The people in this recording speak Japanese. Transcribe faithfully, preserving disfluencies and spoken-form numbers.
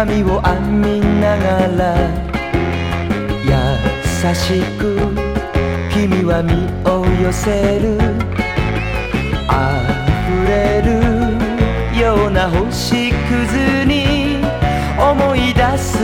髪を編みながら優しく君は身を寄せる、溢れるような星屑に思い出す